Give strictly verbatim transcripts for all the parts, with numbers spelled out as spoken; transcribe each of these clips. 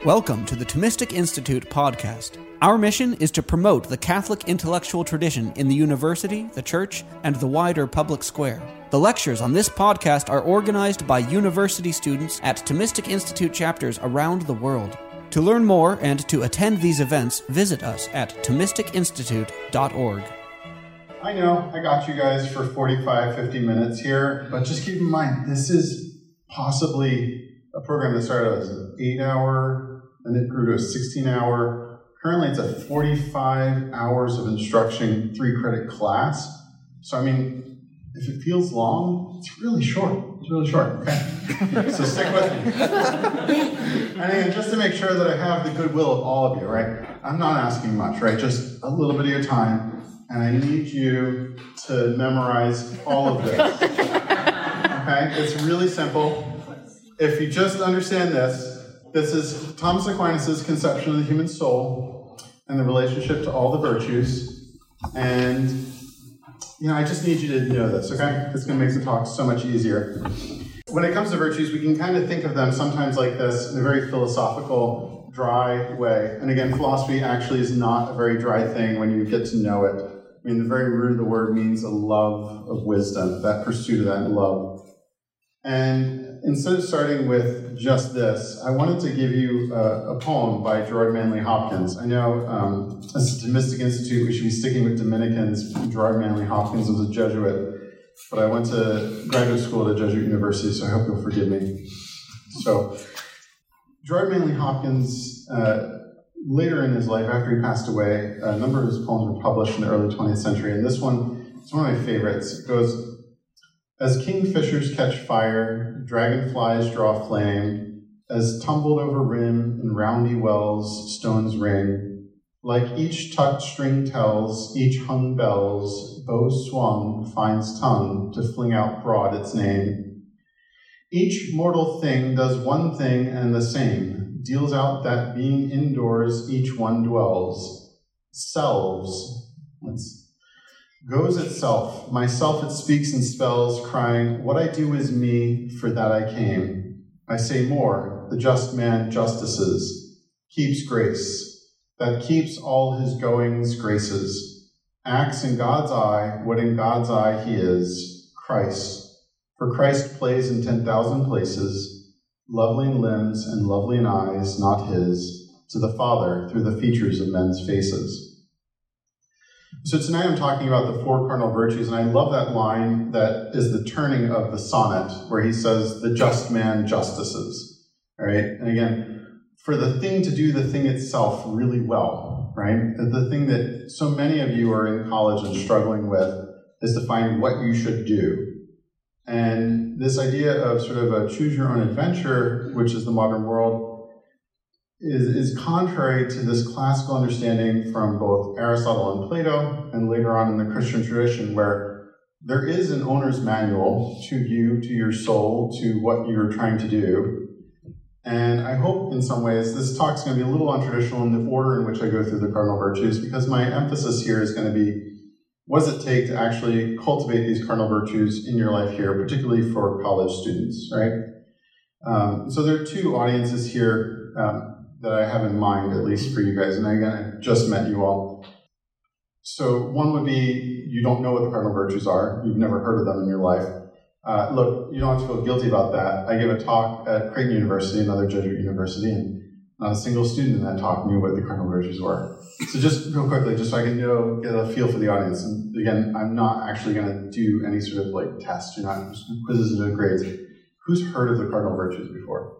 Welcome to the Thomistic Institute podcast. Our mission is to promote the Catholic intellectual tradition in the university, the church, and the wider public square. The lectures on this podcast are organized by university students at Thomistic Institute chapters around the world. To learn more and to attend these events, visit us at thomistic institute dot org. I know, I got you guys for forty-five, fifty minutes here, but just keep in mind, this is possibly a program that started as an eight-hour, and it grew to a sixteen-hour. Currently, it's a forty-five hours of instruction, three-credit class. So, I mean, if it feels long, it's really short. It's really short, okay? So stick with me. And again, just to make sure that I have the goodwill of all of you, right? I'm not asking much, right? Just a little bit of your time, and I need you to memorize all of this. Okay? It's really simple. If you just understand this, this is Thomas Aquinas' conception of the human soul and the relationship to all the virtues. And, you know, I just need you to know this, okay? It's going to make the talk so much easier. When it comes to virtues, we can kind of think of them sometimes like this in a very philosophical, dry way. And again, philosophy actually is not a very dry thing when you get to know it. I mean, the very root of the word means a love of wisdom, that pursuit of that love. And instead of starting with just this, I wanted to give you a, a poem by Gerard Manley Hopkins. I know um, as a Thomistic Institute, we should be sticking with Dominicans. Gerard Manley Hopkins was a Jesuit, but I went to graduate school at a Jesuit university, so I hope you'll forgive me. So, Gerard Manley Hopkins, uh, later in his life, after he passed away, a number of his poems were published in the early twentieth century, and this one is one of my favorites. It goes, "As kingfishers catch fire, dragonflies draw flame, as tumbled over rim in roundy wells stones ring, like each tucked string tells, each hung bells, bow swung finds tongue to fling out broad its name. Each mortal thing does one thing and the same, deals out that being indoors each one dwells, selves, that's goes itself, myself it speaks and spells, crying, what I do is me, for that I came. I say more, the just man justices, keeps grace, that keeps all his goings graces, acts in God's eye what in God's eye he is, Christ. For Christ plays in ten thousand places, lovely in limbs and lovely in eyes, not his, to the Father through the features of men's faces." So tonight I'm talking about the four cardinal virtues, and I love that line that is the turning of the sonnet, where he says, the just man justices, all right? And again, for the thing to do the thing itself really well, right? The thing that so many of you are in college and struggling with is to find what you should do. And this idea of sort of a choose your own adventure, which is the modern world, Is, is contrary to this classical understanding from both Aristotle and Plato, and later on in the Christian tradition, where there is an owner's manual to you, to your soul, to what you're trying to do. And I hope in some ways this talk's going to be a little untraditional in the order in which I go through the cardinal virtues, because my emphasis here is going to be, what does it take to actually cultivate these cardinal virtues in your life here, particularly for college students, right? Um, so there are two audiences here um, that I have in mind, at least for you guys. And again, I just met you all. So one would be, you don't know what the cardinal virtues are. You've never heard of them in your life. Uh, look, you don't have to feel guilty about that. I gave a talk at Creighton University, another Jesuit university, and not a single student in that talk knew what the cardinal virtues were. So just real quickly, just so I can know, get a feel for the audience. And again, I'm not actually going to do any sort of like test. You're not quizzes or grades. Who's heard of the cardinal virtues before?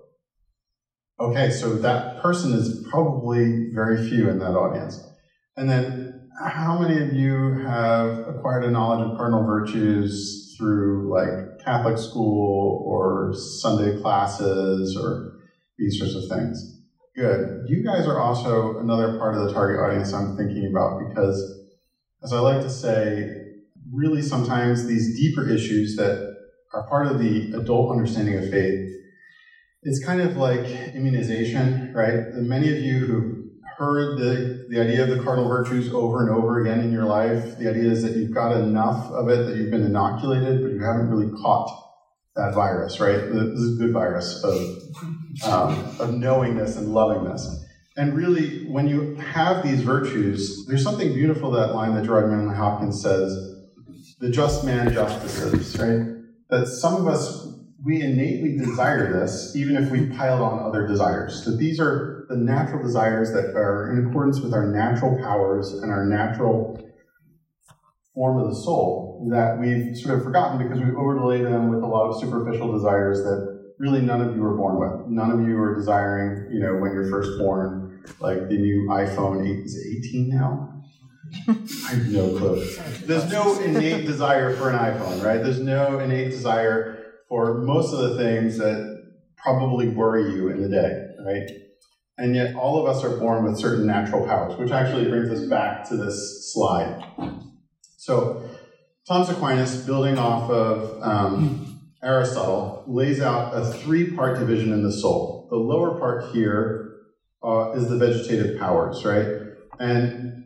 Okay, so that person is probably very few in that audience. And then how many of you have acquired a knowledge of cardinal virtues through like Catholic school or Sunday classes or these sorts of things? Good. You guys are also another part of the target audience I'm thinking about, because as I like to say, really sometimes these deeper issues that are part of the adult understanding of faith, it's kind of like immunization, right? And many of you who heard the, the idea of the cardinal virtues over and over again in your life, the idea is that you've got enough of it that you've been inoculated, but you haven't really caught that virus, right? This is a good virus of, um, of knowingness and lovingness. And really, when you have these virtues, there's something beautiful that line that Gerard Manley Hopkins says, the just man justices, right? That some of us, we innately desire this, even if we piled on other desires. That these are the natural desires that are in accordance with our natural powers and our natural form of the soul that we've sort of forgotten because we've overlaid them with a lot of superficial desires that really none of you were born with. None of you are desiring, you know, when you're first born, like the new iPhone eight, is it eighteen now? I have no clue. There's no innate desire for an iPhone, right? There's no innate desire for most of the things that probably worry you in the day, right? And yet all of us are born with certain natural powers, which actually brings us back to this slide. So Thomas Aquinas, building off of um, Aristotle, lays out a three-part division in the soul. The lower part here uh, is the vegetative powers, right? And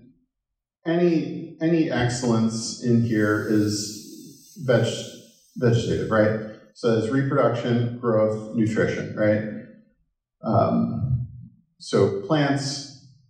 any any excellence in here is veg, vegetative, right? So it's reproduction, growth, nutrition, right? Um, so plants,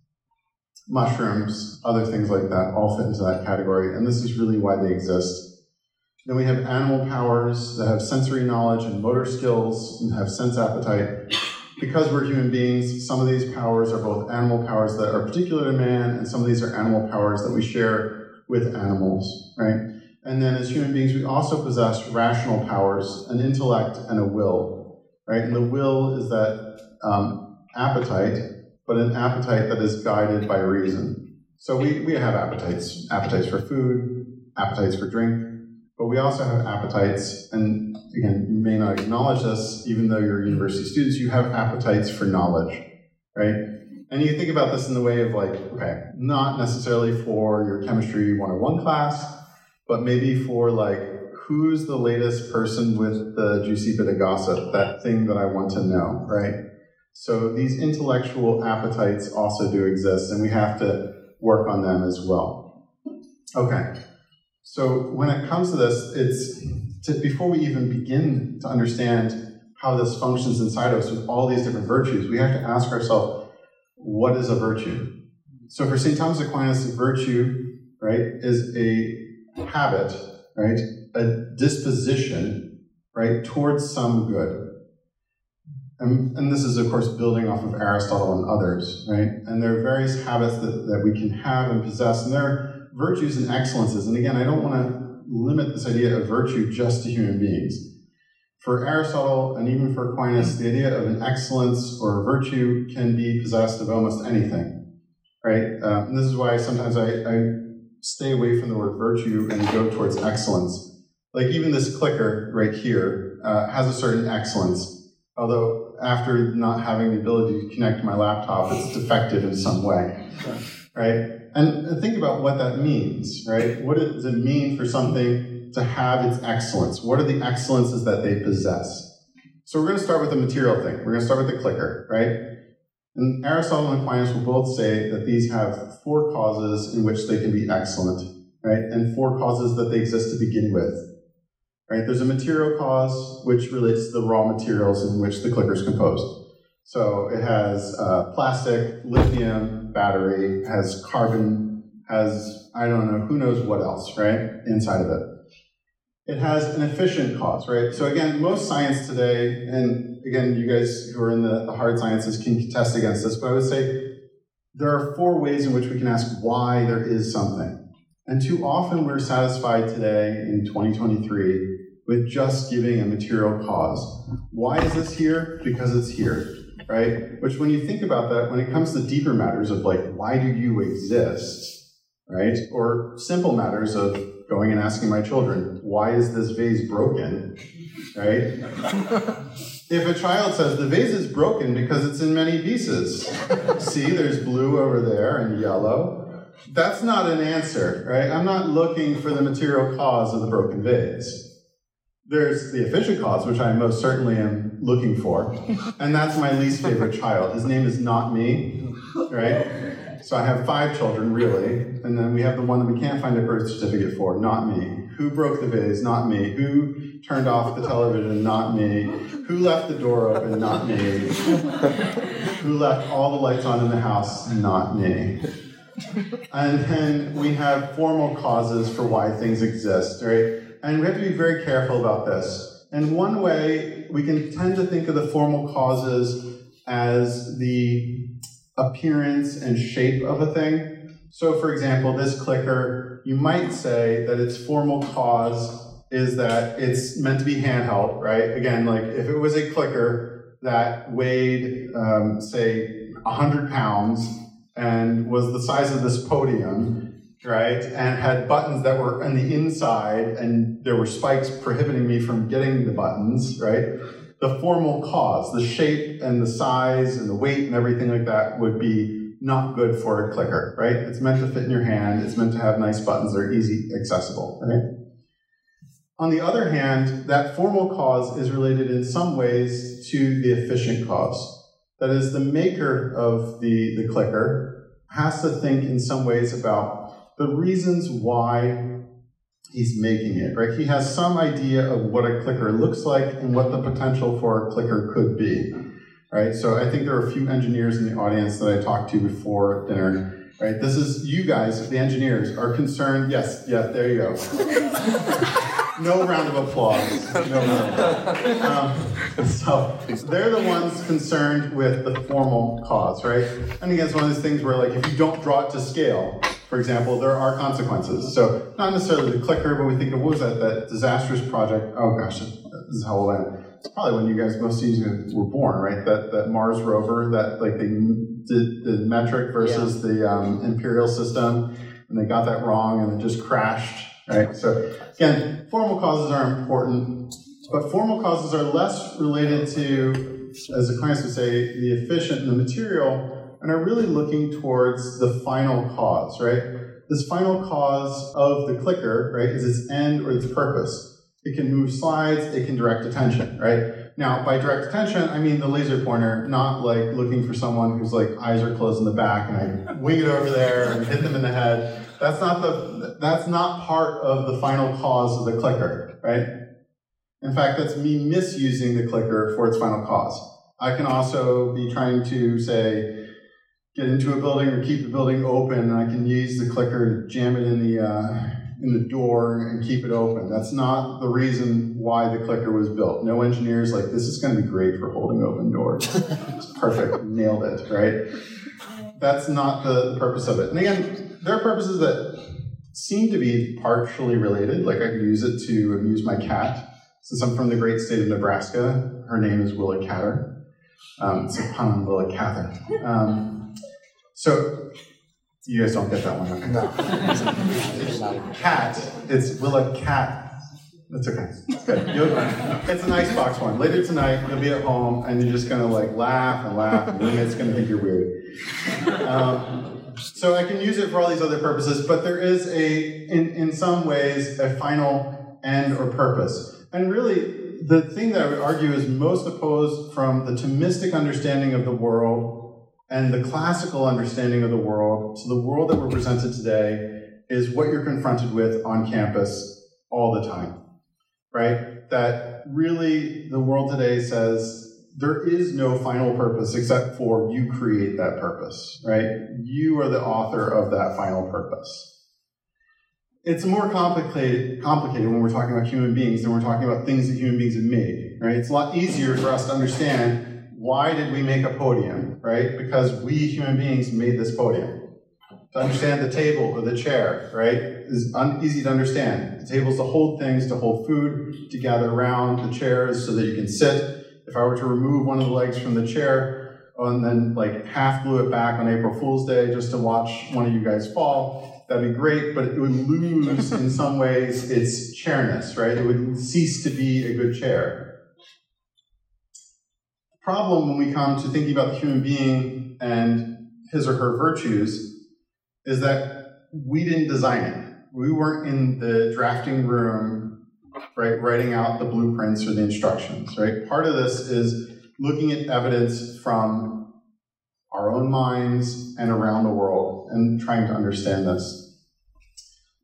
mushrooms, other things like that all fit into that category, and this is really why they exist. Then we have animal powers that have sensory knowledge and motor skills and have sense appetite. Because we're human beings, some of these powers are both animal powers that are particular to man, and some of these are animal powers that we share with animals, right? And then as human beings, we also possess rational powers, an intellect and a will, right? And the will is that um, appetite, but an appetite that is guided by reason. So we, we have appetites, appetites for food, appetites for drink, but we also have appetites, and again, you may not acknowledge this, even though you're university students, you have appetites for knowledge, right? And you think about this in the way of like, okay, not necessarily for your chemistry one oh one class, but maybe for like, who's the latest person with the juicy bit of gossip, that thing that I want to know, right? So these intellectual appetites also do exist, and we have to work on them as well. Okay, so when it comes to this, it's to, before we even begin to understand how this functions inside of us with all these different virtues, we have to ask ourselves, what is a virtue? So for Saint Thomas Aquinas, virtue, right, is a habit, right, a disposition, right, towards some good. And, and this is, of course, building off of Aristotle and others, right? And there are various habits that, that we can have and possess, and there are virtues and excellences. And again, I don't want to limit this idea of virtue just to human beings. For Aristotle, and even for Aquinas, the idea of an excellence or a virtue can be possessed of almost anything, right? Uh, and this is why sometimes I, I stay away from the word virtue and go towards excellence. Like even this clicker right here uh, has a certain excellence, although after not having the ability to connect to my laptop, it's defective in some way, right? And think about what that means, right? What does it mean for something to have its excellence? What are the excellences that they possess? So we're going to start with the material thing. We're going to start with the clicker, right? And Aristotle and Aquinas will both say that these have four causes in which they can be excellent, right? And four causes that they exist to begin with. Right? There's a material cause, which relates to the raw materials in which the clicker is composed. So it has uh, plastic, lithium, battery, has carbon, has, I don't know, who knows what else, right, inside of it. It has an efficient cause, right? So again, most science today, and again, you guys who are in the, the hard sciences can contest against this, but I would say there are four ways in which we can ask why there is something. And too often we're satisfied today in twenty twenty-three with just giving a material cause. Why is this here? Because it's here, right? Which when you think about that, when it comes to deeper matters of like, why do you exist, right? Or simple matters of going and asking my children, why is this vase broken, right? If a child says, the vase is broken because it's in many pieces. See, there's blue over there and yellow. That's not an answer, right? I'm not looking for the material cause of the broken vase. There's the efficient cause, which I most certainly am looking for, and that's my least favorite child. His name is not me, right? So I have five children, really, and then we have the one that we can't find a birth certificate for, not me. Who broke the vase? Not me. Who turned off the television? Not me. Who left the door open? Not me. Who left all the lights on in the house? Not me. And then we have formal causes for why things exist, right? And we have to be very careful about this. And one way we can tend to think of the formal causes as the appearance and shape of a thing. So for example, this clicker, you might say that its formal cause is that it's meant to be handheld, right? Again, like if it was a clicker that weighed, um, say, one hundred pounds and was the size of this podium, right, and had buttons that were on the inside and there were spikes prohibiting me from getting the buttons, right? The formal cause, the shape and the size and the weight and everything like that would be not good for a clicker, right? It's meant to fit in your hand. It's meant to have nice buttons that are easy accessible, right? On the other hand, that formal cause is related in some ways to the efficient cause. That is, the maker of the, the clicker has to think in some ways about the reasons why he's making it, right? He has some idea of what a clicker looks like and what the potential for a clicker could be, right? So I think there are a few engineers in the audience that I talked to before dinner, right? This is, you guys, the engineers, are concerned, yes, yeah, there you go. No round of applause. No round of applause. Um, so they're the ones concerned with the formal cause, right? And again, it's one of those things where, like, if you don't draw it to scale, for example, there are consequences. So not necessarily the clicker, but we think of, what was that, that disastrous project? Oh gosh, this is how old I am. It's probably when you guys, most of you were born, right? That that Mars rover, that like they did the metric versus yeah. the um, imperial system, and they got that wrong, and it just crashed. Right? So again, formal causes are important, but formal causes are less related to, as Aquinas would say, the efficient and the material, and are really looking towards the final cause, right? This final cause of the clicker, right, is its end or its purpose. It can move slides, it can direct attention, right? Now, by direct attention, I mean the laser pointer, not like looking for someone whose like eyes are closed in the back and I wing it over there and hit them in the head. That's not the, that's not part of the final cause of the clicker, right? In fact, that's me misusing the clicker for its final cause. I can also be trying to, say, get into a building or keep the building open, and I can use the clicker to jam it in the, uh, in the door and keep it open. That's not the reason why the clicker was built. No engineer's like, this is going to be great for holding open doors. It's perfect, nailed it, right? That's not the, the purpose of it. And again, there are purposes that seem to be partially related, like I could use it to amuse my cat. Since I'm from the great state of Nebraska, her name is Willa Cather. Um, it's a pun on Willa Cather. Um, so, you guys don't get that one, okay? No. Cat, it's Willa Cat. That's okay. It's good. You'll, it's an icebox one. Later tonight, you'll be at home, and you're just going to like laugh and laugh, and roommate's going to think you're weird. Um, So I can use it for all these other purposes, but there is a, in, in some ways, a final end or purpose. And really, the thing that I would argue is most opposed from the Thomistic understanding of the world and the classical understanding of the world to the world that we're presented today is what you're confronted with on campus all the time, right? That really the world today says, there is no final purpose except for you create that purpose, right? You are the author of that final purpose. It's more complicated, complicated when we're talking about human beings than we're talking about things that human beings have made, right? It's a lot easier for us to understand why did we make a podium, right? Because we human beings made this podium. To understand the table or the chair, right, is un- easy to understand. The table's to hold things, to hold food, to gather around the chairs so that you can sit. If I were to remove one of the legs from the chair and then like half glue it back on April Fool's Day just to watch one of you guys fall, that'd be great, but it would lose in some ways its chairness, right? It would cease to be a good chair. The problem when we come to thinking about the human being and his or her virtues is that we didn't design it. We weren't in the drafting room, right, writing out the blueprints or the instructions, right? Part of this is looking at evidence from our own minds and around the world and trying to understand this.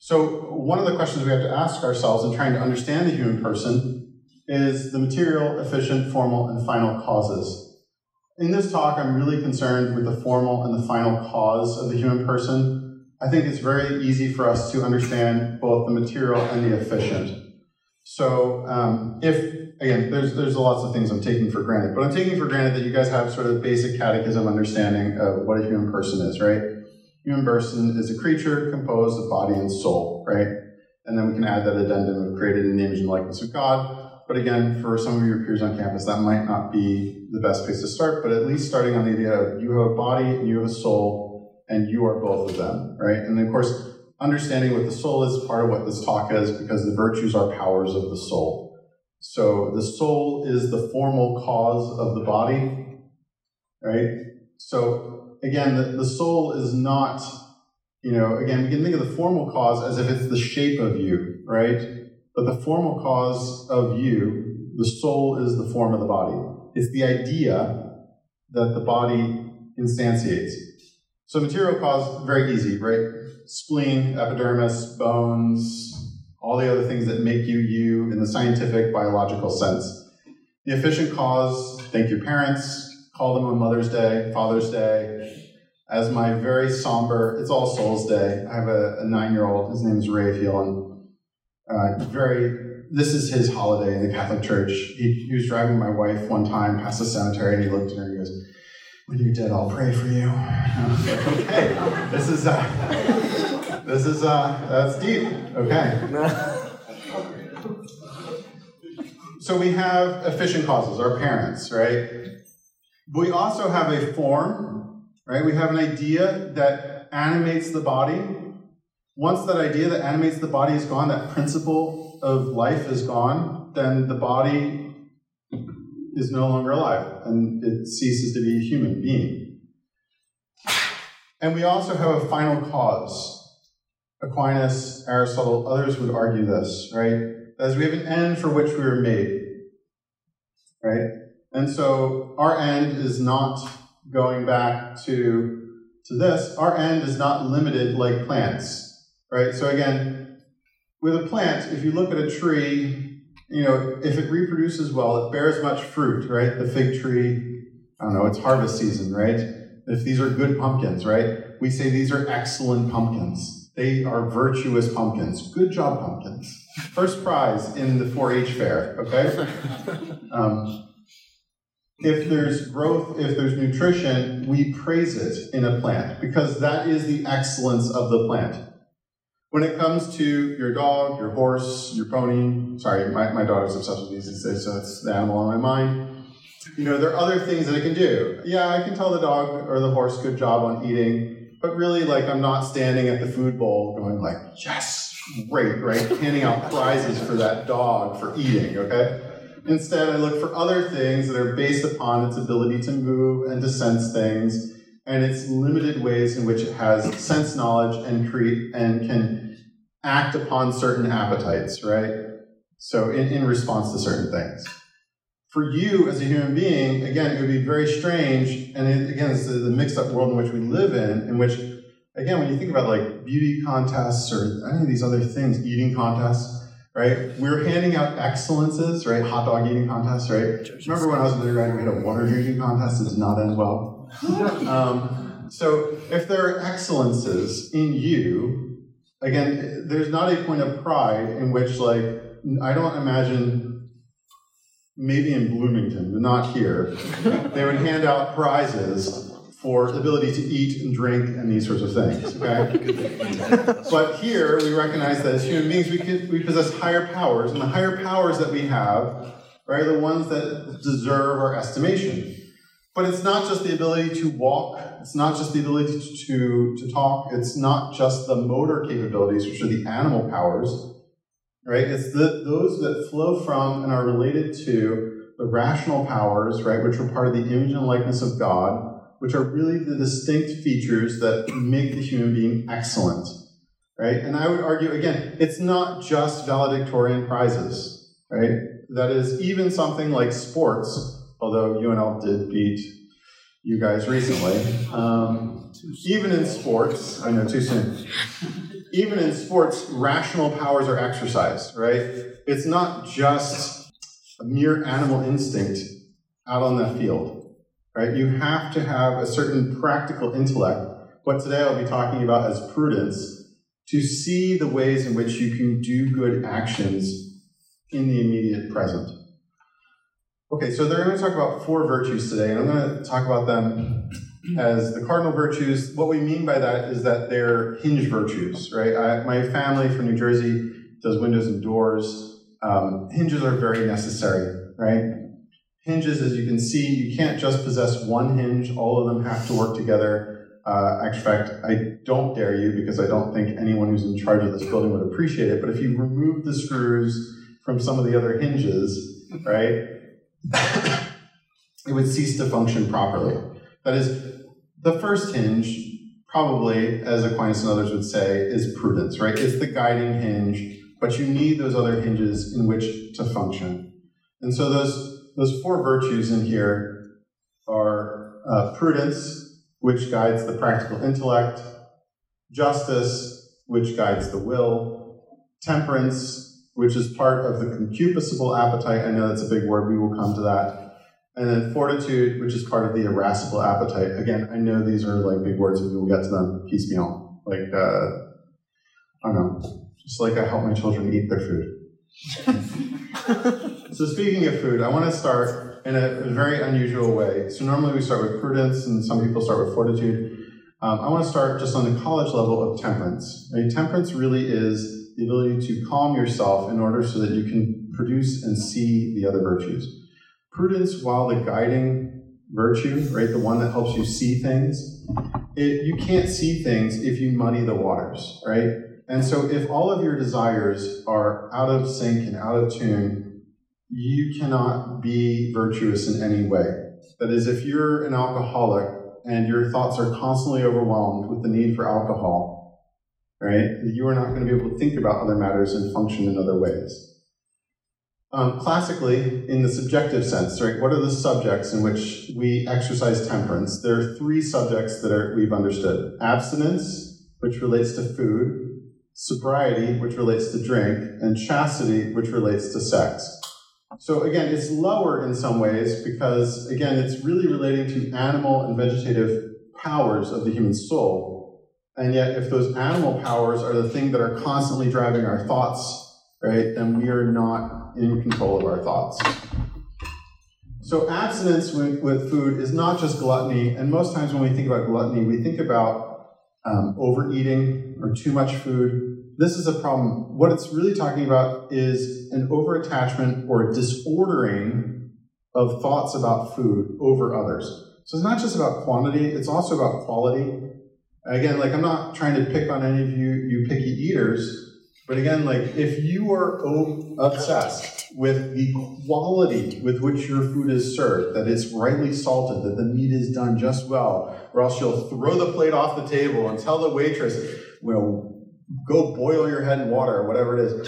So one of the questions we have to ask ourselves in trying to understand the human person is the material, efficient, formal, and final causes. In this talk, I'm really concerned with the formal and the final cause of the human person. I think it's very easy for us to understand both the material and the efficient. So um, if, again, there's there's lots of things I'm taking for granted, but I'm taking for granted that you guys have sort of basic catechism understanding of what a human person is, right? Human person is a creature composed of body and soul, right? And then we can add that addendum of created in the image and likeness of God. But again, for some of your peers on campus, that might not be the best place to start, but at least starting on the idea of you have a body and you have a soul, and you are both of them, right? And of course, understanding what the soul is part of what this talk is, because the virtues are powers of the soul. So the soul is the formal cause of the body, right? So again, the, the soul is not, you know, again, we can think of the formal cause as if it's the shape of you, right? But the formal cause of you, the soul is the form of the body. It's the idea that the body instantiates. So material cause, very easy, right? Spleen, epidermis, bones, all the other things that make you you in the scientific, biological sense. The efficient cause, thank your parents, call them on Mother's Day, Father's Day. As my very somber, it's All Souls Day. I have a, a nine-year-old, his name is Raphael, and Uh, very, this is his holiday in the Catholic Church. He, he was driving my wife one time past the cemetery, and he looked at her and he goes, "When you're dead, I'll pray for you." And I was like, okay, this is, uh, this is, uh, that's deep, okay. So we have efficient causes, our parents, right? But we also have a form, right? We have an idea that animates the body. Once that idea that animates the body is gone, that principle of life is gone, then the body is no longer alive, and it ceases to be a human being. And we also have a final cause. Aquinas, Aristotle, others would argue this, right? As we have an end for which we were made, right? And so our end is not going back to, to this. Our end is not limited like plants. Right, so again, with a plant, if you look at a tree, you know, if it reproduces well, it bears much fruit, right? The fig tree, I don't know, it's harvest season, right? If these are good pumpkins, right? We say these are excellent pumpkins. They are virtuous pumpkins. Good job, pumpkins. First prize in the four H fair, okay? Um, if there's growth, if there's nutrition, we praise it in a plant, because that is the excellence of the plant. When it comes to your dog, your horse, your pony, sorry, my, my daughter's obsessed with these these days, so that's the animal on my mind. You know, there are other things that it can do. Yeah, I can tell the dog or the horse good job on eating, but really, like, I'm not standing at the food bowl going like, yes, great, right? Handing out prizes for that dog for eating, okay? Instead, I look for other things that are based upon its ability to move and to sense things, and its limited ways in which it has sense knowledge and create and can act upon certain appetites, right? So in, in response to certain things. For you as a human being, again, it would be very strange, and it, again, it's the, the mixed up world in which we live in, in which, again, when you think about like beauty contests or any of these other things, eating contests, right? We're handing out excellences, right? Hot dog eating contests, right? Remember when I was in undergrad, we had a water drinking contest that did not end well? um, so if there are excellences in you, again, there's not a point of pride in which, like, I don't imagine, maybe in Bloomington, but not here, they would hand out prizes for the ability to eat and drink and these sorts of things, okay? But here, we recognize that as human beings, we, can, we possess higher powers, and the higher powers that we have are the ones that deserve our estimation. But it's not just the ability to walk, it's not just the ability to, to talk, it's not just the motor capabilities, which are the animal powers, right? It's the, those that flow from and are related to the rational powers, right, which are part of the image and likeness of God, which are really the distinct features that make the human being excellent, right? And I would argue, again, it's not just valedictorian prizes, right? That is, even something like sports, although U N L did beat you guys recently. Um, even in sports, I know, too soon. even in sports, rational powers are exercised, right? It's not just a mere animal instinct out on the field, right? You have to have a certain practical intellect, what today I'll be talking about as prudence, to see the ways in which you can do good actions in the immediate present. Okay, so they're going to talk about four virtues today, and I'm going to talk about them as the cardinal virtues. What we mean by that is that they're hinge virtues, right? I, my family from New Jersey does windows and doors. Um, hinges are very necessary, right? Hinges, as you can see, you can't just possess one hinge. All of them have to work together. Uh, in fact, I don't dare you, because I don't think anyone who's in charge of this building would appreciate it, but if you remove the screws from some of the other hinges, right, it would cease to function properly. That is, the first hinge, probably, as Aquinas and others would say, is prudence, right? It's the guiding hinge, but you need those other hinges in which to function. And so those, those four virtues in here are uh, prudence, which guides the practical intellect, justice, which guides the will, temperance, which is part of the concupiscible appetite. I know that's a big word, we will come to that. And then fortitude, which is part of the irascible appetite. Again, I know these are like big words, and we will get to them piecemeal. Like, uh, I don't know, just like I help my children eat their food. So speaking of food, I want to start in a, a very unusual way. So normally we start with prudence, and some people start with fortitude. Um, I want to start just on the college level of temperance. Right? Temperance really is the ability to calm yourself in order so that you can produce and see the other virtues. Prudence, while the guiding virtue, right, the one that helps you see things, it, you can't see things if you muddy the waters, right? And so if all of your desires are out of sync and out of tune, you cannot be virtuous in any way. That is, if you're an alcoholic and your thoughts are constantly overwhelmed with the need for alcohol, right, you are not going to be able to think about other matters and function in other ways. Um, classically, in the subjective sense, right, what are the subjects in which we exercise temperance? There are three subjects that are, we've understood. Abstinence, which relates to food, sobriety, which relates to drink, and chastity, which relates to sex. So again, it's lower in some ways because, again, it's really relating to animal and vegetative powers of the human soul. And yet, if those animal powers are the thing that are constantly driving our thoughts, right, then we are not in control of our thoughts. So abstinence with, with food is not just gluttony, and most times when we think about gluttony, we think about um, overeating or too much food. This is a problem. What it's really talking about is an overattachment or a disordering of thoughts about food over others. So it's not just about quantity, it's also about quality. Again, like I'm not trying to pick on any of you, you picky eaters, but again, like if you are obsessed with the quality with which your food is served, that it's rightly salted, that the meat is done just well, or else you'll throw the plate off the table and tell the waitress, well, go boil your head in water, or whatever it is.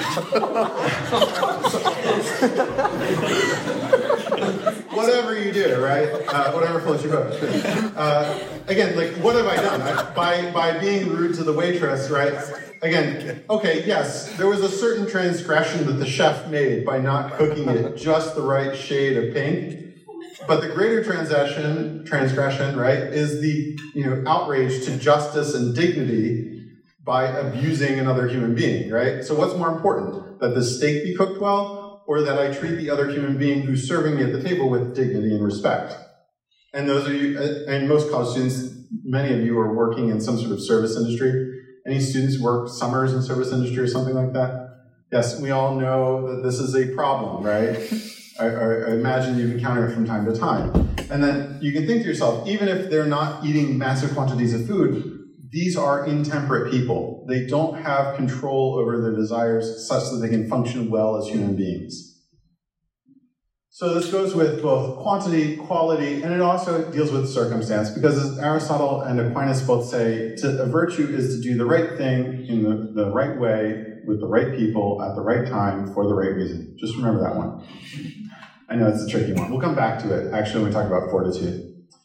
Whatever you do, right? Uh, whatever floats your boat. Uh, again, like, what have I done? I, by, by being rude to the waitress, right? Again, okay, yes, there was a certain transgression that the chef made by not cooking it just the right shade of pink. But the greater transgression, transgression, right, is the, you know, outrage to justice and dignity by abusing another human being, right? So what's more important, that the steak be cooked well, or that I treat the other human being who's serving me at the table with dignity and respect? And those of you, and most college students, many of you are working in some sort of service industry. Any students work summers in service industry or something like that? Yes, we all know that this is a problem, right? I, I imagine you've encountered it from time to time. And then you can think to yourself, even if they're not eating massive quantities of food, these are intemperate people. They don't have control over their desires such that they can function well as human beings. So this goes with both quantity, quality, and it also deals with circumstance, because as Aristotle and Aquinas both say, to, a virtue is to do the right thing in the, the right way, with the right people, at the right time, for the right reason. Just remember that one. I know it's a tricky one. We'll come back to it, actually, when we talk about fortitude.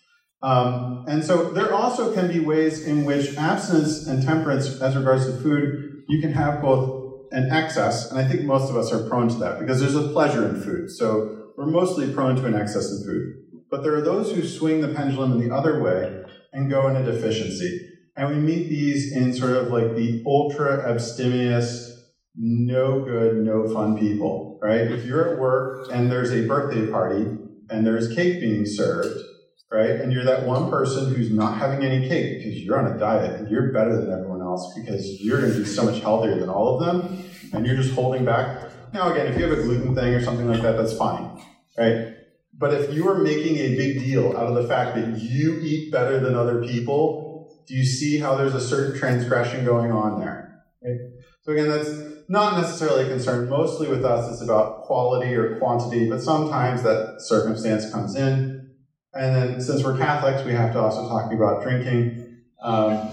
Um, and so there also can be ways in which abstinence and temperance as regards to food, you can have both an excess, and I think most of us are prone to that because there's a pleasure in food. So we're mostly prone to an excess in food. But there are those who swing the pendulum in the other way and go in a deficiency. And we meet these in sort of like the ultra abstemious, no good, no fun people, right? If you're at work and there's a birthday party and there's cake being served, right? And you're that one person who's not having any cake because you're on a diet and you're better than everyone else because you're going to be so much healthier than all of them, and you're just holding back. Now, again, if you have a gluten thing or something like that, that's fine, right? But if you are making a big deal out of the fact that you eat better than other people, do you see how there's a certain transgression going on there? Right? So again, that's not necessarily a concern. Mostly with us, it's about quality or quantity, but sometimes that circumstance comes in. And then since we're Catholics, we have to also talk about drinking. Um,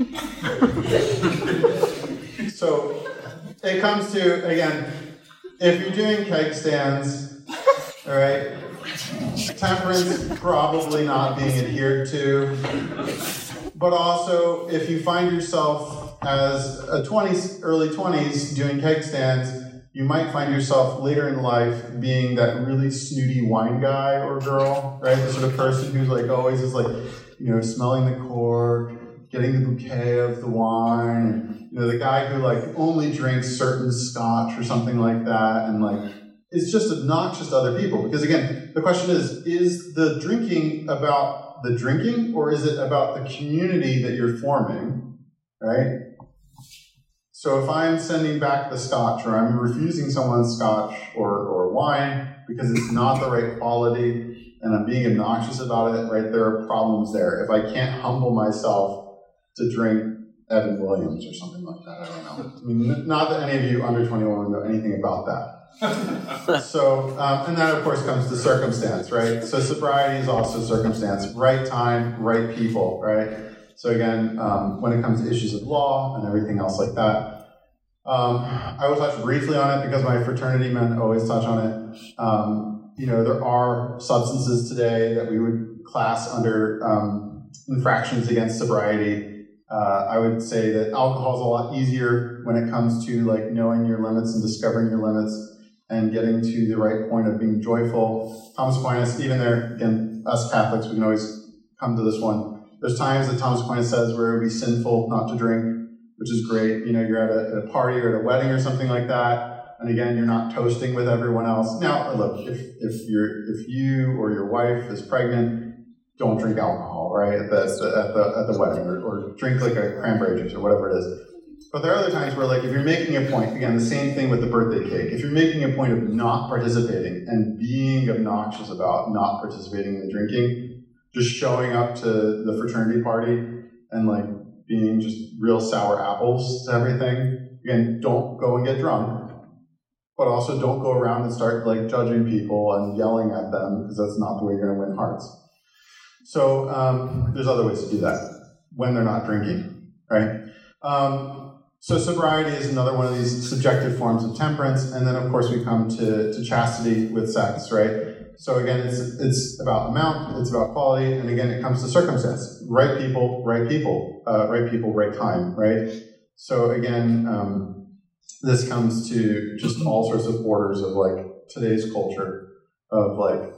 so it comes to, again, if you're doing keg stands, all right, temperance probably not being adhered to. But also, if you find yourself as a twenties, early twenties doing keg stands, you might find yourself later in life being that really snooty wine guy or girl, right? The sort of person who's like always is like, you know, smelling the cork, getting the bouquet of the wine, and, you know, the guy who like only drinks certain scotch or something like that, and like it's just obnoxious to other people. Because again, the question is, is the drinking about the drinking, or is it about the community that you're forming, right? So if I'm sending back the scotch, or I'm refusing someone's scotch or, or wine because it's not the right quality, and I'm being obnoxious about it, right, there are problems there. If I can't humble myself to drink Evan Williams or something like that, I don't know. I mean, not that any of you under twenty-one know anything about that. So, um, and that of course comes to circumstance, right? So sobriety is also circumstance. Right time, right people, right? So again, um, when it comes to issues of law and everything else like that, um, I will touch briefly on it because my fraternity men always touch on it. Um, you know, there are substances today that we would class under um, infractions against sobriety. Uh, I would say that alcohol is a lot easier when it comes to like knowing your limits and discovering your limits and getting to the right point of being joyful. Thomas Aquinas, even there, again, us Catholics, we can always come to this one. There's times that Thomas Aquinas says where it would be sinful not to drink, which is great. You know, you're at a, at a party or at a wedding or something like that, and again, you're not toasting with everyone else. Now, look, if if you're if you or your wife is pregnant, don't drink alcohol, right, at the at the at the wedding, or, or drink like a cranberry juice or whatever it is. But there are other times where, like, if you're making a point, again, the same thing with the birthday cake. If you're making a point of not participating and being obnoxious about not participating in the drinking, just showing up to the fraternity party and like being just real sour apples to everything. Again, don't go and get drunk, but also don't go around and start like judging people and yelling at them, because that's not the way you're going to win hearts. So um, there's other ways to do that when they're not drinking, right? Um, so sobriety is another one of these subjective forms of temperance, and then of course we come to, to chastity with sex, right? So again, it's it's about amount, it's about quality, and again, it comes to circumstance. Right people, right people, uh, right people, right time, right? So again, um, this comes to just all sorts of orders of like today's culture of like,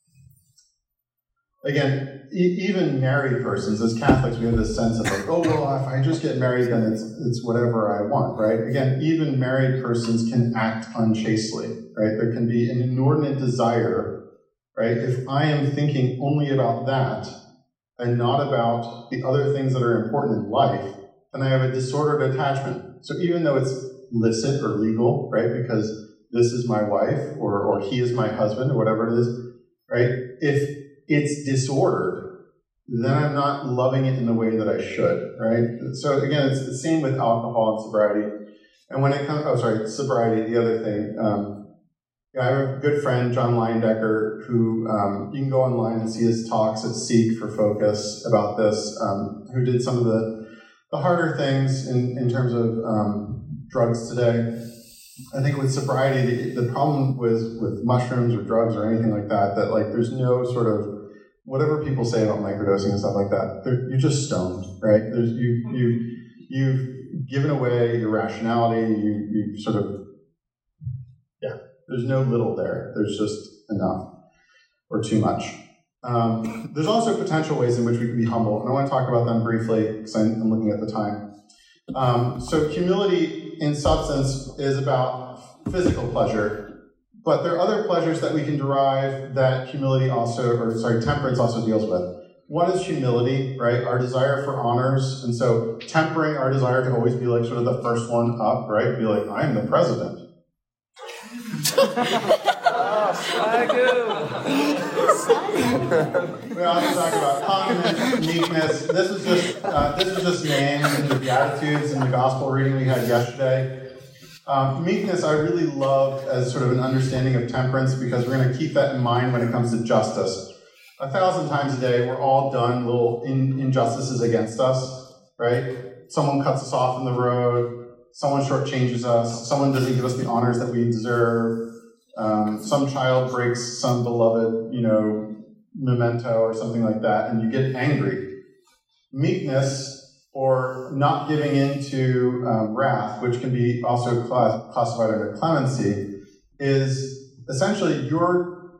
again, e- even married persons, as Catholics, we have this sense of like, oh, well, if I just get married, then it's it's whatever I want, right? Again, even married persons can act unchastely, right? There can be an inordinate desire, right? If I am thinking only about that and not about the other things that are important in life, then I have a disordered attachment. So even though it's licit or legal, right, because this is my wife or, or he is my husband or whatever it is, right, if it's disordered, then I'm not loving it in the way that I should, right? So again, it's the same with alcohol and sobriety. And when it comes, oh, sorry, sobriety, the other thing, um, I have a good friend, John Leindecker, who um, you can go online and see his talks at Seek for Focus about this, um, who did some of the, the harder things in, in terms of um, drugs today. I think with sobriety, the, the problem with, with mushrooms or drugs or anything like that, that like there's no sort of whatever people say about microdosing and stuff like that, you're just stoned, right? There's, you, you, you've given away your rationality. You, you sort of, yeah, there's no little there. There's just enough or too much. Um, there's also potential ways in which we can be humble, and I want to talk about them briefly because I'm, I'm looking at the time. Um, so humility in substance is about physical pleasure, but there are other pleasures that we can derive that humility also, or sorry, temperance also deals with. One is humility, right? Our desire for honors, and so tempering our desire to always be like sort of the first one up, right? Be like, I am the president. We also talk about confidence, meekness. This is just uh, this is just named in the Beatitudes and the gospel reading we had yesterday. Um, meekness I really love as sort of an understanding of temperance because we're going to keep that in mind when it comes to justice. A thousand times a day, we're all done little in, injustices against us, right? Someone cuts us off in the road. Someone shortchanges us. Someone doesn't give us the honors that we deserve. Um, some child breaks some beloved, you know, memento or something like that, and you get angry. Meekness, or not giving in to um, wrath, which can be also class- classified under clemency, is essentially your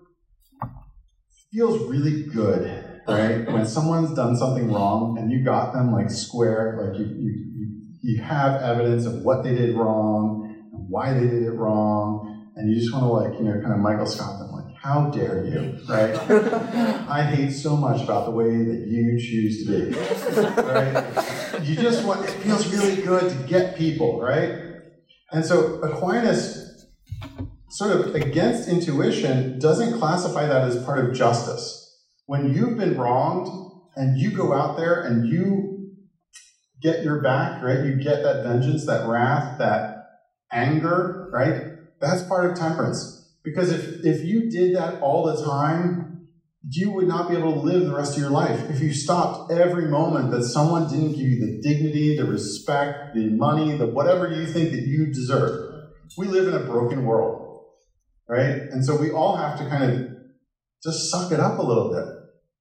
feels really good, right? When someone's done something wrong and you got them like square, like you you you, you have evidence of what they did wrong and why they did it wrong. And you just want to, like, you know, kind of Michael Scott them, like, how dare you, right? I hate so much about the way that you choose to be, right? You just want, it feels really good to get people, right? And so Aquinas, sort of against intuition, doesn't classify that as part of justice. When you've been wronged and you go out there and you get your back, right? You get that vengeance, that wrath, that anger, right? That's part of temperance. Because if, if you did that all the time, you would not be able to live the rest of your life. If you stopped every moment that someone didn't give you the dignity, the respect, the money, the whatever you think that you deserve. We live in a broken world, right? And so we all have to kind of just suck it up a little bit.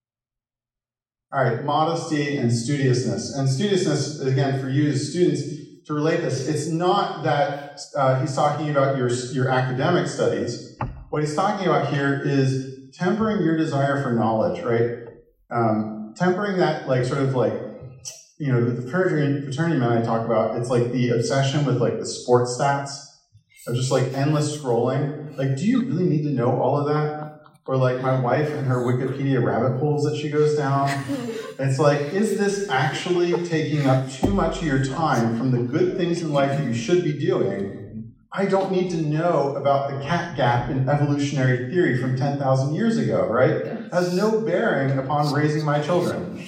All right, modesty and studiousness. And studiousness, again, for you as students, to relate this, it's not that uh, he's talking about your, your academic studies. What he's talking about here is tempering your desire for knowledge, right? Um, tempering that, like, sort of like, you know, the fraternity, fraternity men I talk about, it's like the obsession with, like, the sports stats of just, like, endless scrolling. Like, do you really need to know all of that? Or, like, my wife and her Wikipedia rabbit holes that she goes down. It's like, is this actually taking up too much of your time from the good things in life that you should be doing? I don't need to know about the cat gap in evolutionary theory from ten thousand years ago, right? It has no bearing upon raising my children.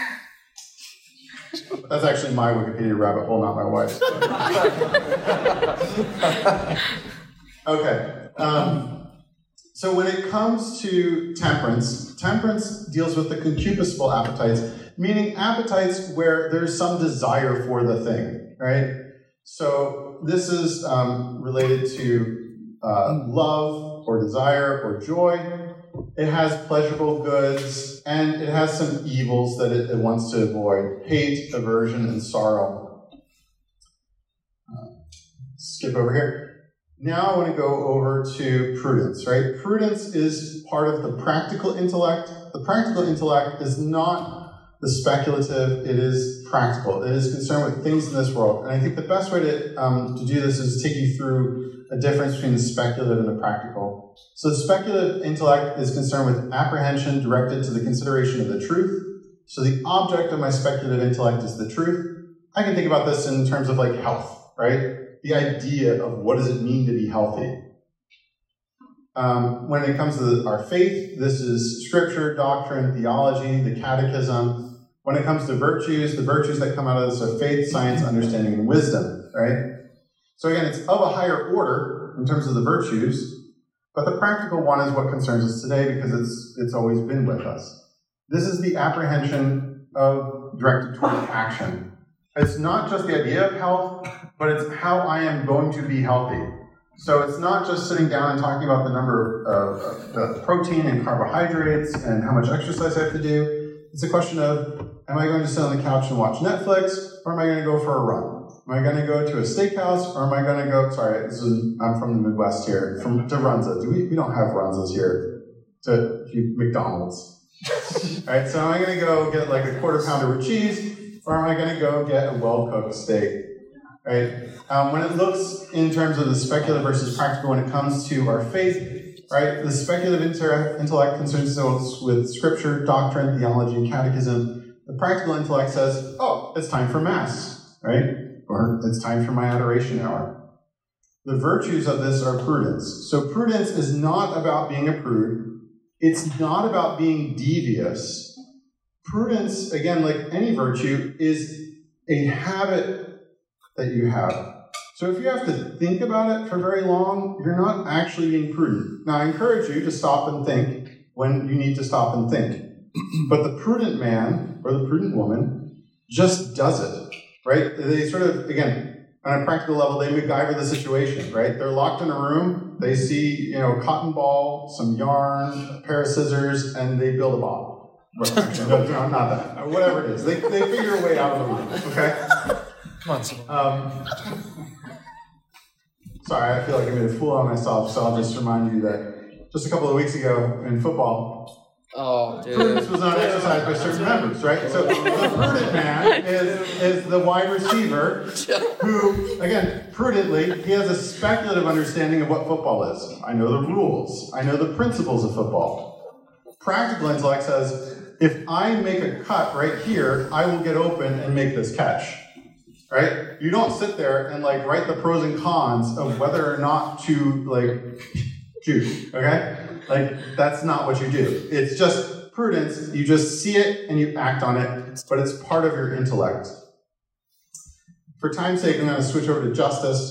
That's actually my Wikipedia rabbit hole, not my wife's. Okay. Um, So when it comes to temperance, temperance deals with the concupiscible appetites, meaning appetites where there's some desire for the thing, right? So this is um, related to uh, love or desire or joy. It has pleasurable goods, and it has some evils that it, it wants to avoid: hate, aversion, and sorrow. Uh, skip over here. Now I want to go over to prudence, right? Prudence is part of the practical intellect. The practical intellect is not the speculative, it is practical. It is concerned with things in this world. And I think the best way to, um, to do this is take you through a difference between the speculative and the practical. So the speculative intellect is concerned with apprehension directed to the consideration of the truth. So the object of my speculative intellect is the truth. I can think about this in terms of, like, health, right? The idea of what does it mean to be healthy. Um, when it comes to the, our faith, this is scripture, doctrine, theology, the catechism. When it comes to virtues, the virtues that come out of this are faith, science, understanding, and wisdom, right? So again, it's of a higher order in terms of the virtues, but the practical one is what concerns us today because it's it's always been with us. This is the apprehension of directed toward action. It's not just the idea of health, but it's how I am going to be healthy. So it's not just sitting down and talking about the number of uh, protein and carbohydrates and how much exercise I have to do. It's a question of, am I going to sit on the couch and watch Netflix, or am I going to go for a run? Am I going to go to a steakhouse, or am I going to go, sorry, this is, I'm from the Midwest here, from to Runza. Do we, we don't have Runzas here, to McDonald's. All right, so am I going to go get like a quarter pounder with cheese, or am I going to go get a well-cooked steak? Right? Um, when it looks in terms of the speculative versus practical when it comes to our faith, right? The speculative inter- intellect concerns themselves with scripture, doctrine, theology, and catechism. The practical intellect says, oh, it's time for Mass, right? Or it's time for my adoration hour. The virtues of this are prudence. So prudence is not about being a prude. It's not about being devious. Prudence, again, like any virtue, is a habit that you have. So if you have to think about it for very long, you're not actually being prudent. Now, I encourage you to stop and think when you need to stop and think. But the prudent man or the prudent woman just does it, right? They sort of, again, on a practical level, they MacGyver the situation, right? They're locked in a room, they see, you know, a cotton ball, some yarn, a pair of scissors, and they build a ball. Actually, no, no, not that. Or whatever it is. They, they figure a way out of the room, okay? Um, sorry, I feel like I made a fool of myself, so I'll just remind you that just a couple of weeks ago in football, oh, dude. prudence was not exercised by certain members, right? So the prudent man is, is the wide receiver who, again, prudently, he has a speculative understanding of what football is. I know the rules. I know the principles of football. Practical intellect says, if I make a cut right here, I will get open and make this catch. Right? You don't sit there and like write the pros and cons of whether or not to like shoot. Okay? Like that's not what you do. It's just prudence. You just see it and you act on it, but it's part of your intellect. For time's sake, I'm going to switch over to justice.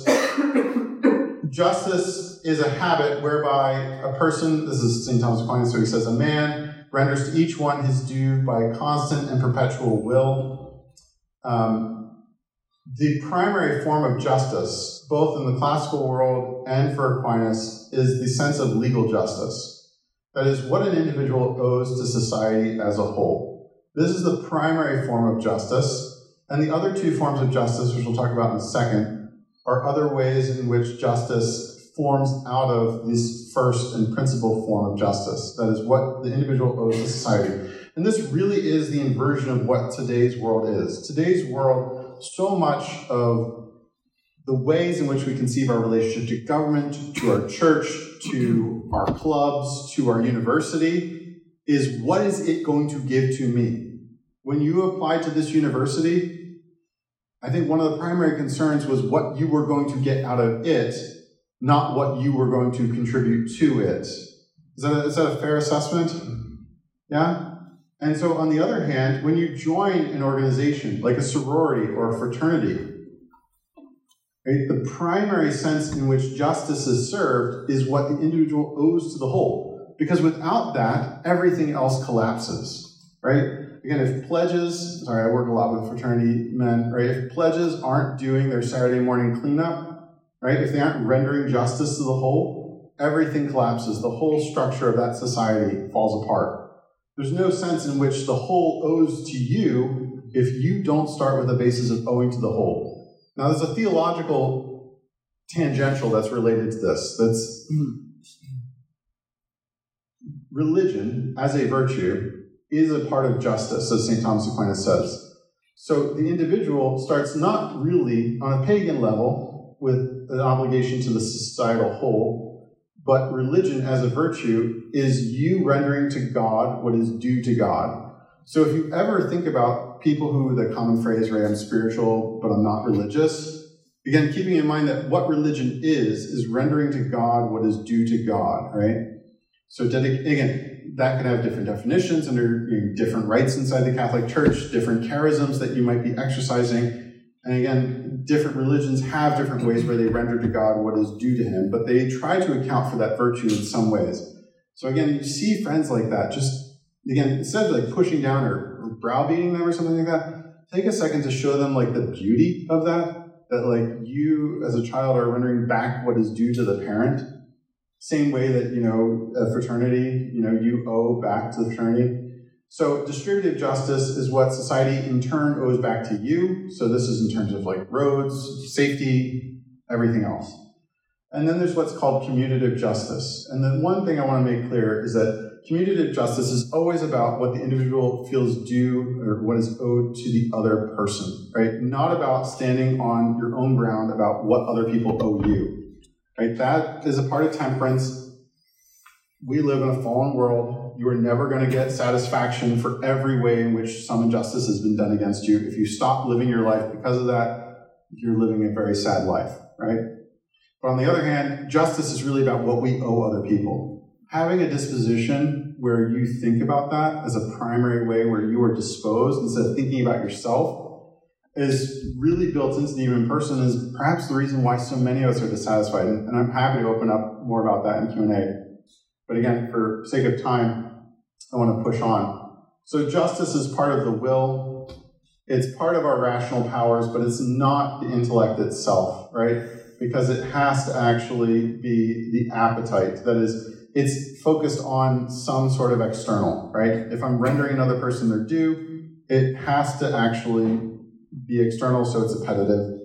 Justice is a habit whereby a person, this is Saint Thomas Aquinas, so he says, a man renders to each one his due by constant and perpetual will. Um, The primary form of justice, both in the classical world and for Aquinas, is the sense of legal justice. That is, what an individual owes to society as a whole. This is the primary form of justice, and the other two forms of justice, which we'll talk about in a second, are other ways in which justice forms out of this first and principal form of justice. That is, what the individual owes to society. And this really is the inversion of what today's world is. Today's world, so much of the ways in which we conceive our relationship to government, to our church, to our clubs, to our university, is what is it going to give to me? When you applied to this university, I think one of the primary concerns was what you were going to get out of it, not what you were going to contribute to it. Is that a, is that a fair assessment? Yeah? And so, on the other hand, when you join an organization like a sorority or a fraternity, right, the primary sense in which justice is served is what the individual owes to the whole. Because without that, everything else collapses, right? Again, if pledges, sorry, I work a lot with fraternity men, right? If pledges aren't doing their Saturday morning cleanup, right? If they aren't rendering justice to the whole, everything collapses. The whole structure of that society falls apart. There's no sense in which the whole owes to you if you don't start with a basis of owing to the whole. Now, there's a theological tangential that's related to this. That's religion, as a virtue, is a part of justice, as Saint Thomas Aquinas says. So the individual starts not really on a pagan level with an obligation to the societal whole, but religion as a virtue is you rendering to God what is due to God. So if you ever think about people who, the common phrase, right, I'm spiritual, but I'm not religious, again, keeping in mind that what religion is, is rendering to God what is due to God, right? So again, that can have different definitions under you know, different rites inside the Catholic Church, different charisms that you might be exercising. And again, different religions have different ways where they render to God what is due to him, but they try to account for that virtue in some ways. So again, you see friends like that, just, again, instead of like pushing down or browbeating them or something like that, take a second to show them like the beauty of that. That like you as a child are rendering back what is due to the parent, same way that, you know, a fraternity, you know, you owe back to the fraternity. So distributive justice is what society in turn owes back to you. So this is in terms of like roads, safety, everything else. And then there's what's called commutative justice. And then one thing I want to make clear is that commutative justice is always about what the individual feels due or what is owed to the other person, right? Not about standing on your own ground about what other people owe you, right? That is a part of temperance. We live in a fallen world. You are never going to get satisfaction for every way in which some injustice has been done against you. If you stop living your life because of that, you're living a very sad life, right? But on the other hand, justice is really about what we owe other people. Having a disposition where you think about that as a primary way where you are disposed instead of thinking about yourself is really built into the human person, is perhaps the reason why so many of us are dissatisfied. And I'm happy to open up more about that in Q and A. But again, for sake of time, I want to push on. So justice is part of the will. It's part of our rational powers, but it's not the intellect itself, right? Because it has to actually be the appetite. That is, it's focused on some sort of external, right? If I'm rendering another person their due, it has to actually be external, so it's appetitive.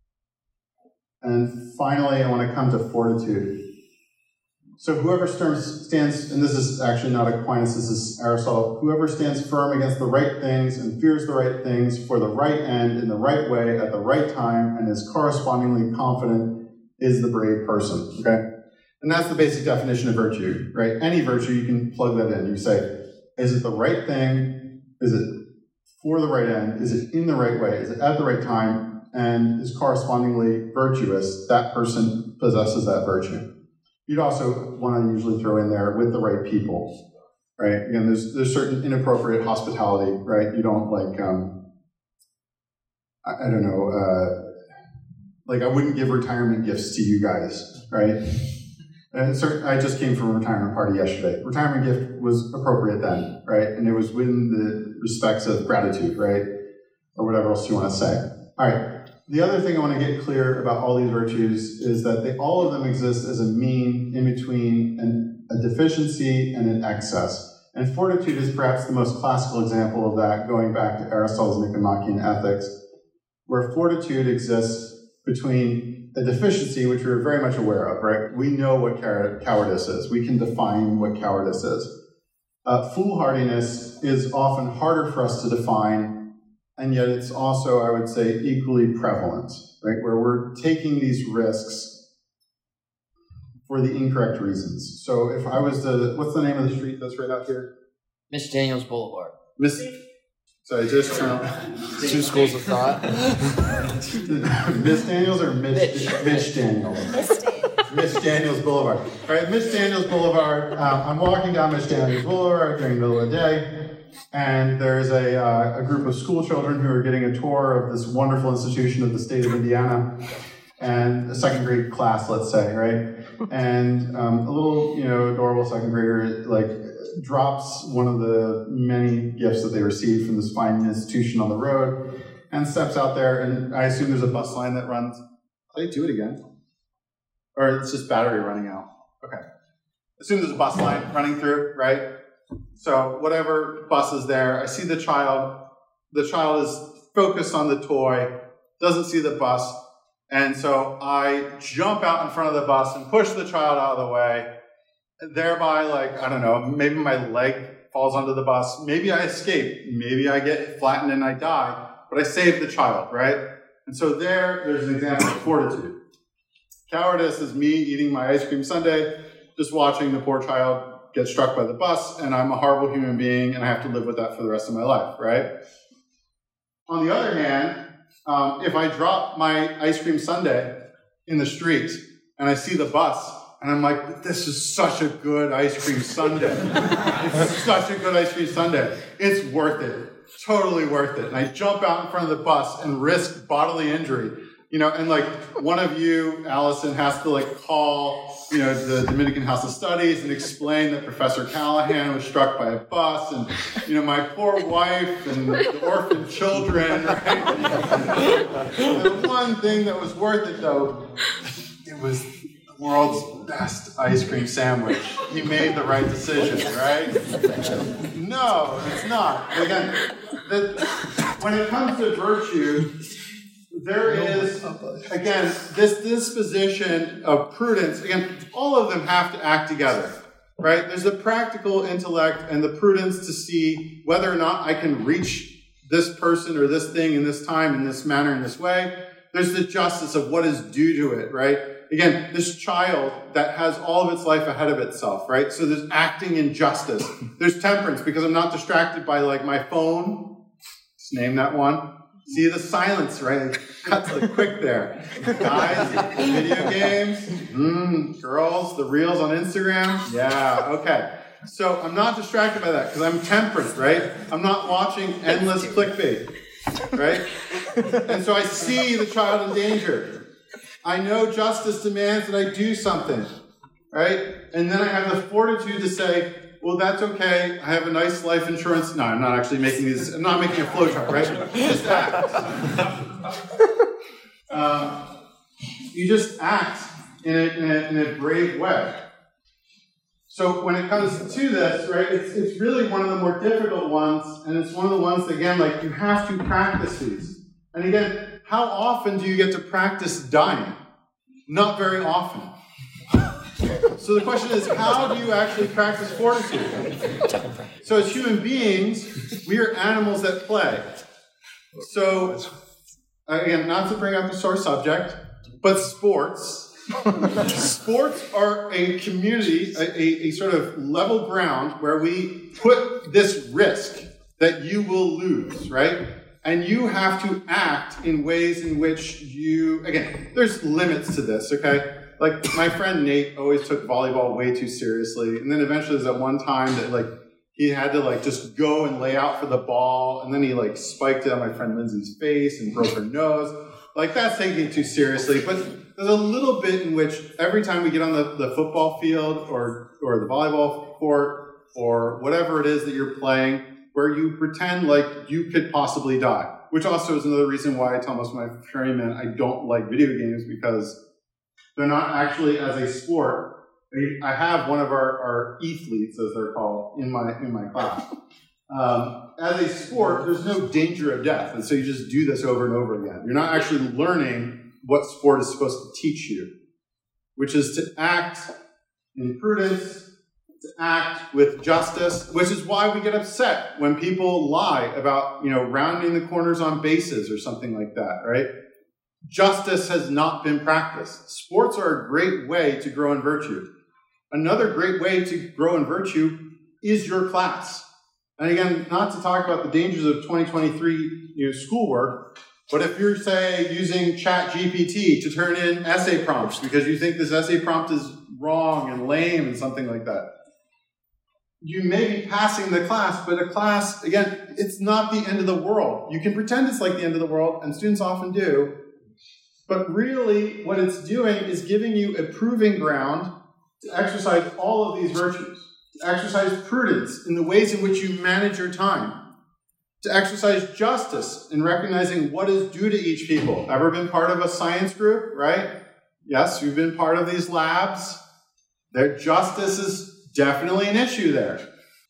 And finally, I want to come to fortitude. So whoever stands, and this is actually not Aquinas, this is Aristotle, whoever stands firm against the right things and fears the right things for the right end in the right way at the right time and is correspondingly confident is the brave person, okay? And that's the basic definition of virtue, right? Any virtue, you can plug that in. You say, is it the right thing? Is it for the right end? Is it in the right way? Is it at the right time? And is correspondingly virtuous? That person possesses that virtue. You'd also want to usually throw in there with the right people, right? Again, there's there's certain inappropriate hospitality, right? You don't like, um, I, I don't know, uh, like I wouldn't give retirement gifts to you guys, right? And certain, I just came from a retirement party yesterday. Retirement gift was appropriate then, right? And it was within the respects of gratitude, right? Or whatever else you want to say. All right. The other thing I want to get clear about all these virtues is that they, all of them exist as a mean in between an, a deficiency and an excess. And fortitude is perhaps the most classical example of that, going back to Aristotle's Nicomachean Ethics, where fortitude exists between a deficiency, which we're very much aware of, right? We know what cowardice is. We can define what cowardice is. Uh, foolhardiness is often harder for us to define, and yet it's also, I would say, equally prevalent, right? Where we're taking these risks for the incorrect reasons. So if I was to, what's the name of the street that's right out here? Miss Daniels Boulevard. Miss, sorry, just turn Two schools of thought. Miss Daniels or Mitch, Mitch. Mitch Daniels? Miss Daniels. Mitch Daniels Boulevard. All right, Mitch Daniels Boulevard. Um, I'm walking down Mitch Daniels Boulevard during the middle of the day. And there's a, uh, a group of school children who are getting a tour of this wonderful institution of the state of Indiana, and a second grade class, let's say, right? And um, a little, you know, adorable second grader, like, drops one of the many gifts that they received from this fine institution on the road, and steps out there, and I assume there's a bus line that runs. Did they do it again? Or it's just battery running out. Okay. Assume there's a bus line running through, right? So whatever bus is there, I see the child. The child is focused on the toy, doesn't see the bus, and so I jump out in front of the bus and push the child out of the way, thereby, like, I don't know, maybe my leg falls onto the bus, maybe I escape, maybe I get flattened and I die, but I saved the child, right? And so there, there's an example of fortitude. Cowardice is me eating my ice cream sundae, just watching the poor child get struck by the bus, and I'm a horrible human being, and I have to live with that for the rest of my life, right? On the other hand, um, if I drop my ice cream sundae in the street, and I see the bus, and I'm like, this is such a good ice cream sundae. It's such a good ice cream sundae. It's worth it. Totally worth it. And I jump out in front of the bus and risk bodily injury. You know, and like one of you, Allison, has to like call, you know, the Dominican House of Studies and explain that Professor Callahan was struck by a bus, and, you know, my poor wife and the orphan children, right? The one thing that was worth it, though, it was the world's best ice cream sandwich. He made the right decision, right? No, it's not. Again, the, when it comes to virtue, there is, again, this disposition of prudence. Again, all of them have to act together, right? There's the practical intellect and the prudence to see whether or not I can reach this person or this thing in this time, in this manner, in this way. There's the justice of what is due to it, right? Again, this child that has all of its life ahead of itself, right? So there's acting in justice. There's temperance because I'm not distracted by, like, my phone. Just name that one. See the silence, right? It cuts like quick there. Guys, video games, mm, girls, the reels on Instagram. Yeah, okay. So I'm not distracted by that because I'm temperate, right? I'm not watching endless clickbait, right? And so I see the child in danger. I know justice demands that I do something, right? And then I have the fortitude to say, well, that's okay. I have a nice life insurance. No, I'm not actually making these. I'm not making a flowchart, right? Just act. um, you just act in a, in, a, in a brave way. So when it comes to this, right, it's, it's really one of the more difficult ones, and it's one of the ones that, again, like, you have to practice these. And again, how often do you get to practice dying? Not very often. So the question is, how do you actually practice fortitude? So as human beings, we are animals that play. So, again, not to bring up the sore subject, but sports. Sports are a community, a, a, a sort of level ground where we put this risk that you will lose, right? And you have to act in ways in which you, again, there's limits to this, okay? Like, my friend Nate always took volleyball way too seriously. And then eventually there's that one time that, like, he had to, like, just go and lay out for the ball. And then he, like, spiked it on my friend Lindsay's face and broke her nose. Like, that's taking it too seriously. But there's a little bit in which every time we get on the, the football field or, or the volleyball court or whatever it is that you're playing, where you pretend like you could possibly die. Which also is another reason why I tell most of my fraternity men I don't like video games, because they're not actually as a sport. I have one of our, our athletes, as they're called, in my in my class. Um, as a sport, there's no danger of death, and so you just do this over and over again. You're not actually learning what sport is supposed to teach you, which is to act in prudence, to act with justice, which is why we get upset when people lie about, you know, rounding the corners on bases or something like that, right? Justice has not been practiced. Sports are a great way to grow in virtue. Another great way to grow in virtue is your class. And again, not to talk about the dangers of twenty twenty-three, you know, schoolwork, but if you're, say, using Chat G P T to turn in essay prompts because you think this essay prompt is wrong and lame and something like that, you may be passing the class, but a class, again, it's not the end of the world. You can pretend it's like the end of the world, and students often do, but really what it's doing is giving you a proving ground to exercise all of these virtues, to exercise prudence in the ways in which you manage your time, to exercise justice in recognizing what is due to each people. Ever been part of a science group, right? Yes, you've been part of these labs. Their justice is definitely an issue there.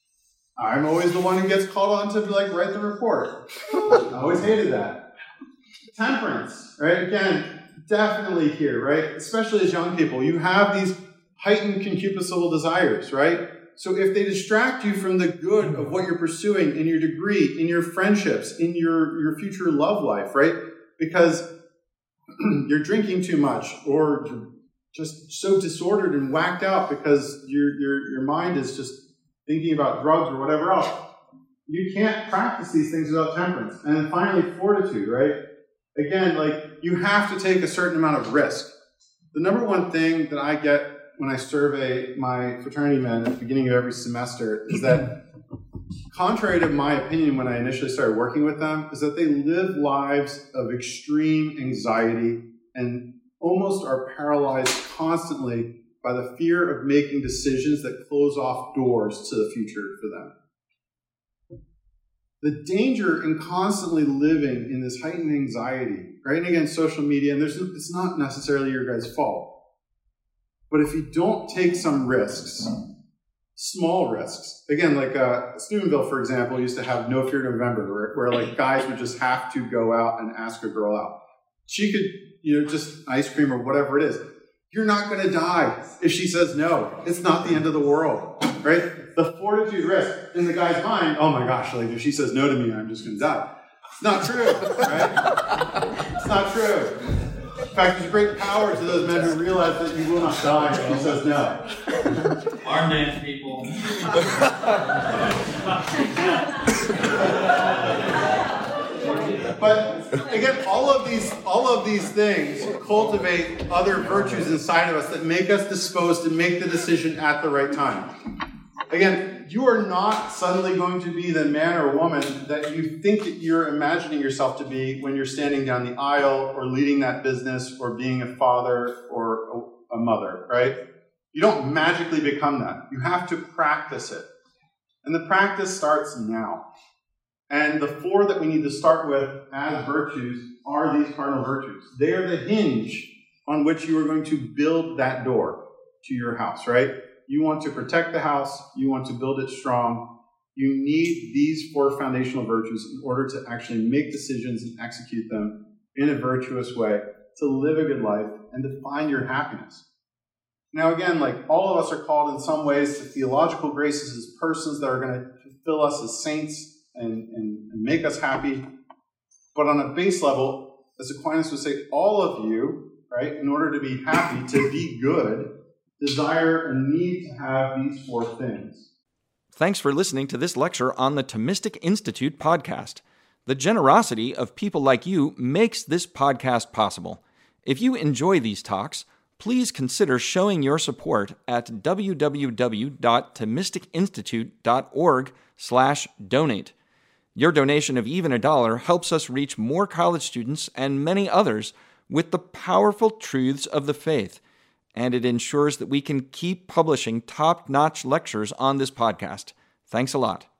I'm always the one who gets called on to like write the report. I always hated that. Temperance, right? Again, definitely here, right? Especially as young people, you have these heightened concupiscible desires, right? So if they distract you from the good of what you're pursuing in your degree, in your friendships, in your, your future love life, right? Because you're drinking too much, or you're just so disordered and whacked out because your, your, your mind is just thinking about drugs or whatever else. You can't practice these things without temperance. And then finally, fortitude, right? Again, like, you have to take a certain amount of risk. The number one thing that I get when I survey my fraternity men at the beginning of every semester is that contrary to my opinion when I initially started working with them, is that they live lives of extreme anxiety and almost are paralyzed constantly by the fear of making decisions that close off doors to the future for them. The danger in constantly living in this heightened anxiety, right? And again, social media, and there's, it's not necessarily your guys' fault. But if you don't take some risks, small risks, again, like uh, Steubenville, for example, used to have No Fear November, where, where like guys would just have to go out and ask a girl out. She could, you know, just ice cream or whatever it is. You're not going to die if she says no. It's not the end of the world, right? The fortitude risk in the guy's mind, oh my gosh, like if she says no to me, I'm just going to die. It's not true, right? It's not true. In fact, there's great power to those men who realize that you will not die if he says no. Arm dance, people. But again, all of these, all of these things cultivate other virtues inside of us that make us disposed to make the decision at the right time. Again, you are not suddenly going to be the man or woman that you think that you're imagining yourself to be when you're standing down the aisle or leading that business or being a father or a mother, right? You don't magically become that. You have to practice it. And the practice starts now. And the four that we need to start with as virtues are these cardinal virtues. They are the hinge on which you are going to build that door to your house, right? You want to protect the house. You want to build it strong. You need these four foundational virtues in order to actually make decisions and execute them in a virtuous way, to live a good life, and to find your happiness. Now, again, like all of us are called in some ways to theological graces as persons that are going to fulfill us as saints and, and, and make us happy. But on a base level, as Aquinas would say, all of you, right, in order to be happy, to be good, desire and need to have these four things. Thanks for listening to this lecture on the Thomistic Institute podcast. The generosity of people like you makes this podcast possible. If you enjoy these talks, please consider showing your support at w w w dot thomistic institute dot org slash donate. Your donation of even a dollar helps us reach more college students and many others with the powerful truths of the faith, and it ensures that we can keep publishing top-notch lectures on this podcast. Thanks a lot.